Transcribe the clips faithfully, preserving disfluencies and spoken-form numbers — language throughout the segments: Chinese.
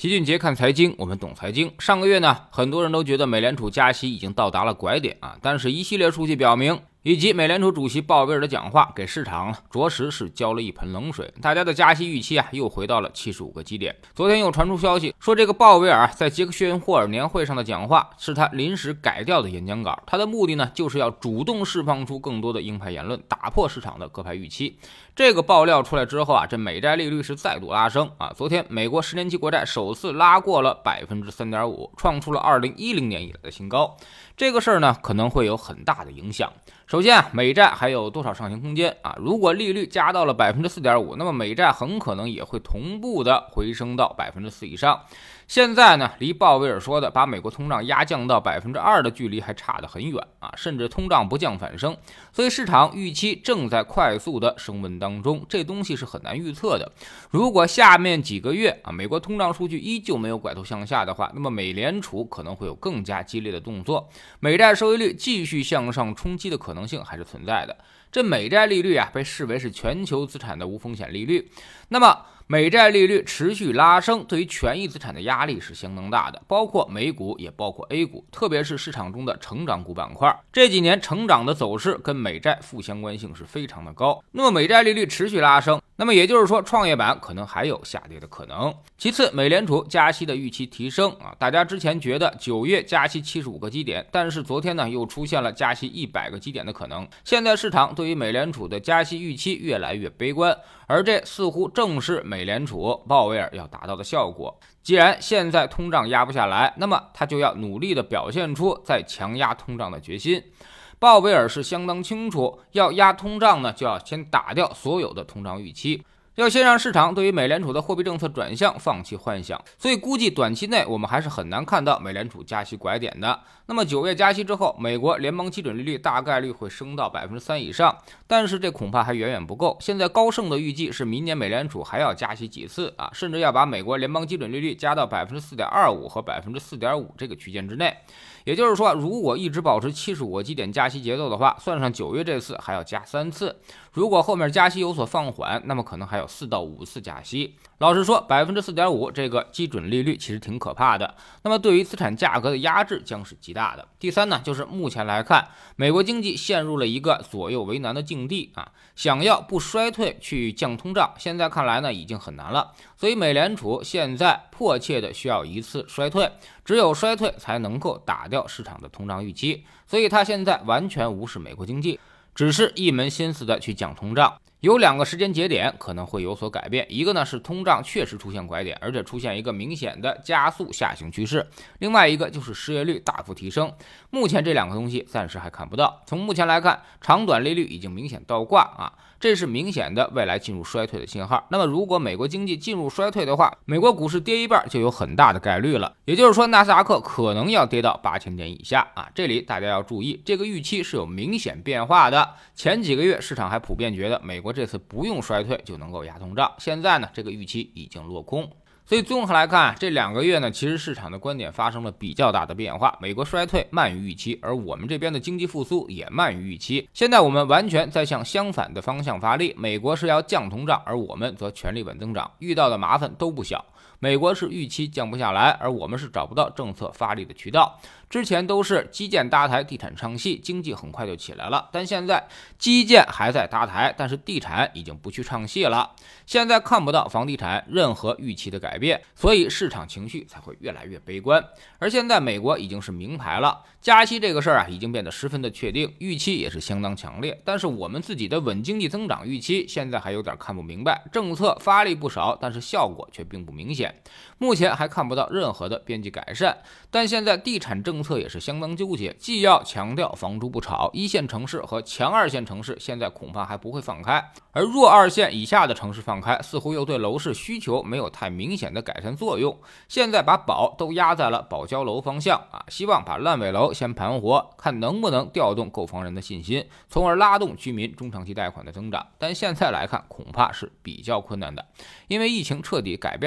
齐俊杰看财经，我们懂财经。上个月呢，很多人都觉得美联储加息已经到达了拐点啊，但是一系列数据表明，以及美联储主席鲍威尔的讲话给市场着实是浇了一盆冷水，大家的加息预期啊又回到了七十五个基点。昨天又传出消息说，这个鲍威尔在杰克逊霍尔年会上的讲话是他临时改掉的演讲稿，他的目的呢就是要主动释放出更多的鹰派言论，打破市场的鸽派预期。这个爆料出来之后啊，这美债利率是再度拉升啊！昨天美国十年期国债首次拉过了 百分之三点五， 创出了二零一零年以来的新高。这个事儿呢可能会有很大的影响。首先啊，美债还有多少上行空间啊？如果利率加到了 百分之四点五， 那么美债很可能也会同步的回升到 百分之四 以上。现在呢，离鲍威尔说的把美国通胀压降到 百分之二 的距离还差得很远啊，甚至通胀不降反升，所以市场预期正在快速的升温当中，这东西是很难预测的。如果下面几个月啊，美国通胀数据依旧没有拐头向下的话，那么美联储可能会有更加激烈的动作，美债收益率继续向上冲击的可能性还是存在的。这美债利率啊，被视为是全球资产的无风险利率，那么美债利率持续拉升，对于权益资产的压力是相当大的，包括美股也包括 A 股，特别是市场中的成长股板块。这几年成长的走势跟美债负相关性是非常的高，那么美债利率持续拉升，那么也就是说创业板可能还有下跌的可能。其次，美联储加息的预期提升啊，大家之前觉得九月加息七十五个基点，但是昨天呢又出现了加息一百个基点的可能。现在市场对于美联储的加息预期越来越悲观，而这似乎正是美联储鲍威尔要达到的效果。既然现在通胀压不下来，那么他就要努力的表现出在强压通胀的决心。鲍威尔是相当清楚，要压通胀呢，就要先打掉所有的通胀预期，要先让市场对于美联储的货币政策转向放弃幻想，所以估计短期内我们还是很难看到美联储加息拐点的。那么九月加息之后，美国联邦基准利率大概率会升到 百分之三 以上，但是这恐怕还远远不够。现在高盛的预计是明年美联储还要加息几次啊，甚至要把美国联邦基准利率加到 百分之四点二五 和 百分之四点五 这个区间之内。也就是说，如果一直保持七十五个基点加息节奏的话，算上九月这次还要加三次。如果后面加息有所放缓，那么可能还有四到五次加息。老实说 百分之四点五 这个基准利率其实挺可怕的，那么对于资产价格的压制将是极大的。第三呢，就是目前来看，美国经济陷入了一个左右为难的境地啊，想要不衰退去降通胀，现在看来呢已经很难了。所以美联储现在迫切的需要一次衰退，只有衰退才能够打掉市场的通胀预期，所以他现在完全无视美国经济，只是一门心思的去降通胀。有两个时间节点可能会有所改变，一个呢是通胀确实出现拐点，而且出现一个明显的加速下行趋势，另外一个就是失业率大幅提升。目前这两个东西暂时还看不到。从目前来看，长短利率已经明显倒挂啊，这是明显的未来进入衰退的信号。那么如果美国经济进入衰退的话，美国股市跌一半就有很大的概率了，也就是说纳斯达克可能要跌到八千点以下啊。这里大家要注意，这个预期是有明显变化的。前几个月市场还普遍觉得美国这次不用衰退就能够压通胀，现在呢这个预期已经落空。所以综合来看，这两个月呢，其实市场的观点发生了比较大的变化。美国衰退慢于预期，而我们这边的经济复苏也慢于预期。现在我们完全在向相反的方向发力，美国是要降通胀，而我们则全力稳增长，遇到的麻烦都不小。美国是预期降不下来，而我们是找不到政策发力的渠道。之前都是基建搭台，地产唱戏，经济很快就起来了，但现在基建还在搭台，但是地产已经不去唱戏了。现在看不到房地产任何预期的改变，所以市场情绪才会越来越悲观。而现在美国已经是明牌了，加息这个事儿啊已经变得十分的确定，预期也是相当强烈，但是我们自己的稳经济增长预期现在还有点看不明白，政策发力不少，但是效果却并不明显，目前还看不到任何的边际改善。但现在地产政策也是相当纠结，既要强调房住不炒，一线城市和强二线城市现在恐怕还不会放开，而弱二线以下的城市放开，似乎又对楼市需求没有太明显的改善作用。现在把宝都压在了保交楼方向啊，希望把烂尾楼先盘活，看能不能调动购房人的信心，从而拉动居民中长期贷款的增长。但现在来看，恐怕是比较困难的，因为疫情彻底改变了大家的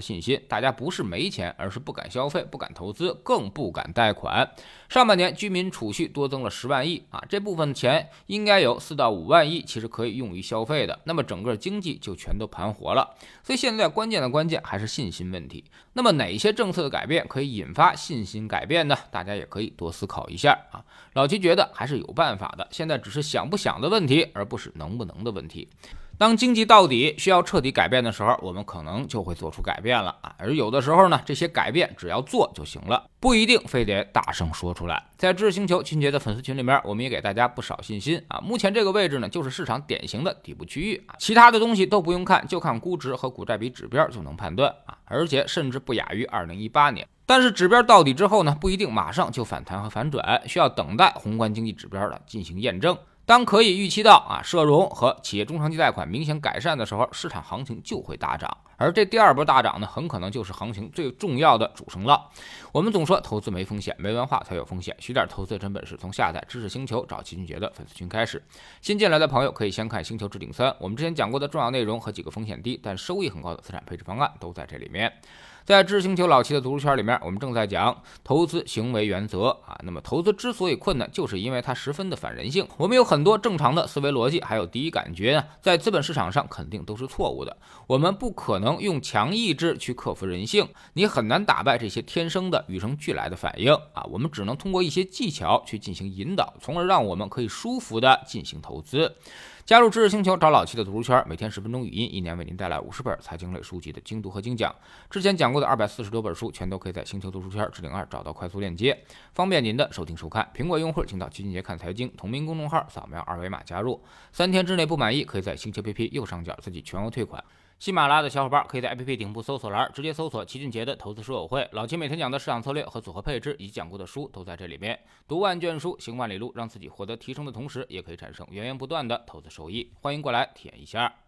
信心，大家不是没钱，而是不敢消费，不敢投资，更不敢贷款。上半年居民储蓄多增了十万亿啊，这部分钱应该有四到五万亿其实可以用于消费的，那么整个经济就全都盘活了。所以现在关键的关键还是信心问题。那么哪些政策的改变可以引发信心改变呢？大家也可以多思考一下啊。老齐觉得还是有办法的，现在只是想不想的问题，而不是能不能的问题。当经济到底需要彻底改变的时候，我们可能就会做出改变了啊。而有的时候呢，这些改变只要做就行了，不一定非得大声说出来。在知识星球秦杰的粉丝群里面，我们也给大家不少信心啊。目前这个位置呢，就是市场典型的底部区域啊，其他的东西都不用看，就看估值和股债比指标就能判断啊，而且甚至不亚于二零一八年。但是指标到底之后呢，不一定马上就反弹和反转，需要等待宏观经济指标的进行验证。当可以预期到啊社融和企业中长期贷款明显改善的时候，市场行情就会大涨，而这第二波大涨呢，很可能就是行情最重要的主升浪。我们总说投资没风险，没文化才有风险，学点投资真本事，从下载知识星球找齐俊杰的粉丝群开始。新进来的朋友可以先看星球置顶三，我们之前讲过的重要内容和几个风险低但收益很高的资产配置方案都在这里面。在知识星球老齐的读书圈里面，我们正在讲投资行为原则啊。那么投资之所以困难，就是因为它十分的反人性。我们有很多正常的思维逻辑，还有第一感觉呢，在资本市场上肯定都是错误的。我们不可能用强意志去克服人性，你很难打败这些天生的与生俱来的反应啊。我们只能通过一些技巧去进行引导，从而让我们可以舒服的进行投资。加入知识星球，找老齐的读书圈，每天十分钟语音，一年为您带来五十本财经类书籍的精读和精讲。之前讲过的二百四十多本书，全都可以在星球读书圈置顶二找到快速链接，方便您的收听收看。苹果用户请到齐俊杰看财经同名公众号，扫描二维码加入。三天之内不满意，可以在星球 A P P 右上角自己全额退款。喜马拉雅的小伙伴可以在 A P P 顶部搜索栏直接搜索齐俊杰的投资书友会，老齐每天讲的市场策略和组合配置以及讲过的书都在这里面。读万卷书，行万里路，让自己获得提升的同时，也可以产生源源不断的投资收益。欢迎过来体验一下。